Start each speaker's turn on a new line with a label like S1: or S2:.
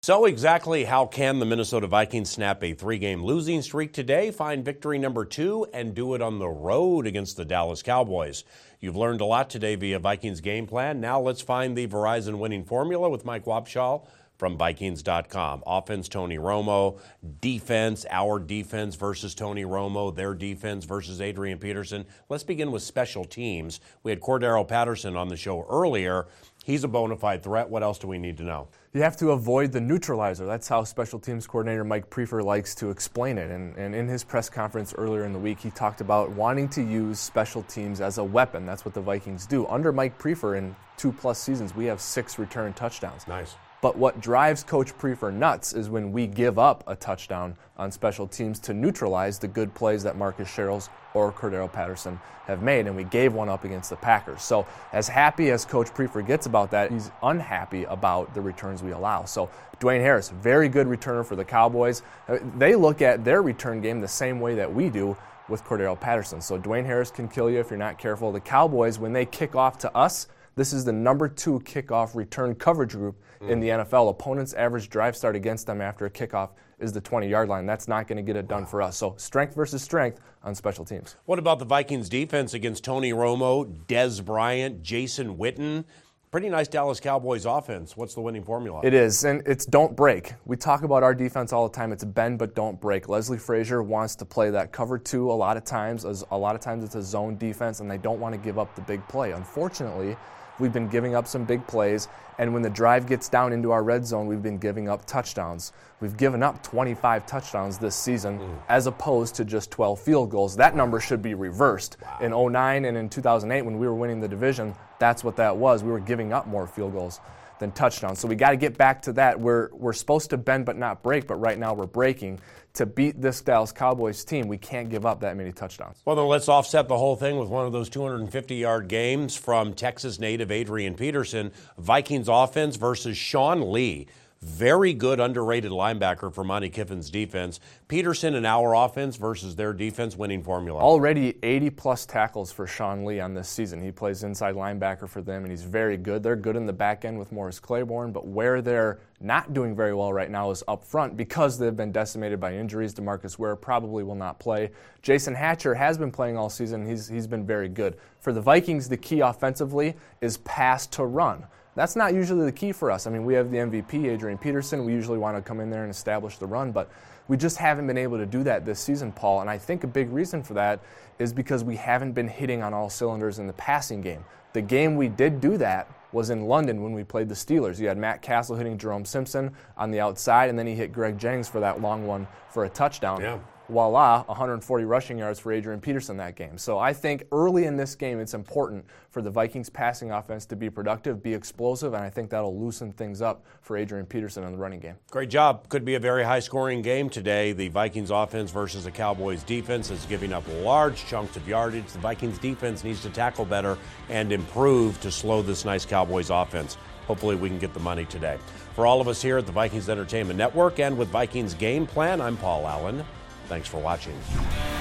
S1: So exactly how can the Minnesota Vikings snap a 3-game losing streak today, find victory number 2, and do it on the road against the Dallas Cowboys? You've learned a lot today via Vikings Game Plan. Now let's find the Verizon winning formula with Mike Wapshall from Vikings.com. Offense, Tony Romo. Defense, our defense versus Tony Romo. Their defense versus Adrian Peterson. Let's begin with special teams. We had Cordarrelle Patterson on the show earlier. He's a bona fide threat. What else do we need to know?
S2: You have to avoid the neutralizer. That's how special teams coordinator Mike Priefer likes to explain it. And in his press conference earlier in the week, he talked about wanting to use special teams as a weapon. That's what the Vikings do. Under Mike Priefer in 2+ seasons, we have 6 return touchdowns.
S1: Nice.
S2: But what drives Coach Priefer nuts is when we give up a touchdown on special teams to neutralize the good plays that Marcus Sherels or Cordarrelle Patterson have made, and we gave one up against the Packers. So as happy as Coach Priefer gets about that, he's unhappy about the returns we allow. So Dwayne Harris, very good returner for the Cowboys. They look at their return game the same way that we do with Cordarrelle Patterson. So Dwayne Harris can kill you if you're not careful. The Cowboys, when they kick off to us, this is the number 2 kickoff return coverage group in the NFL. Opponents' average drive start against them after a kickoff is the 20-yard line. That's not going to get it done for us. So strength versus strength on special teams.
S1: What about the Vikings defense against Tony Romo, Dez Bryant, Jason Witten? Pretty nice Dallas Cowboys offense. What's the winning formula?
S2: It is, and it's don't break. We talk about our defense all the time. It's bend but don't break. Leslie Frazier wants to play that cover 2 a lot of times. A lot of times it's a zone defense, and they don't want to give up the big play. Unfortunately, we've been giving up some big plays, and when the drive gets down into our red zone, we've been giving up touchdowns. We've given up 25 touchdowns this season as opposed to just 12 field goals. That number should be reversed. Wow. In 2009 and in 2008 when we were winning the division, that's what that was. We were giving up more field goals than touchdowns. So we got to get back to that. We're supposed to bend but not break, but right now we're breaking. To beat this Dallas Cowboys team, we can't give up that many touchdowns.
S1: Well, then let's offset the whole thing with one of those 250-yard games from Texas native Adrian Peterson. Vikings offense versus Sean Lee. Very good, underrated linebacker for Monty Kiffin's defense. Peterson and our offense versus their defense, winning formula.
S2: Already 80-plus tackles for Sean Lee on this season. He plays inside linebacker for them, and he's very good. They're good in the back end with Morris Claiborne, but where they're not doing very well right now is up front because they've been decimated by injuries. DeMarcus Ware probably will not play. Jason Hatcher has been playing all season. He's been very good. For the Vikings, the key offensively is pass to run. That's not usually the key for us. I mean, we have the MVP, Adrian Peterson. We usually want to come in there and establish the run, but we just haven't been able to do that this season, Paul. And I think a big reason for that is because we haven't been hitting on all cylinders in the passing game. The game we did do that was in London when we played the Steelers. You had Matt Castle hitting Jerome Simpson on the outside, and then he hit Greg Jennings for that long one for a touchdown.
S1: Yeah.
S2: Voila, 140 rushing yards for Adrian Peterson that game. So I think early in this game it's important for the Vikings passing offense to be productive, be explosive, and I think that'll loosen things up for Adrian Peterson in the running game.
S1: Great job. Could be a very high-scoring game today. The Vikings offense versus the Cowboys defense is giving up large chunks of yardage. The Vikings defense needs to tackle better and improve to slow this nice Cowboys offense. Hopefully we can get the money today. For all of us here at the Vikings Entertainment Network and with Vikings Game Plan, I'm Paul Allen. Thanks for watching.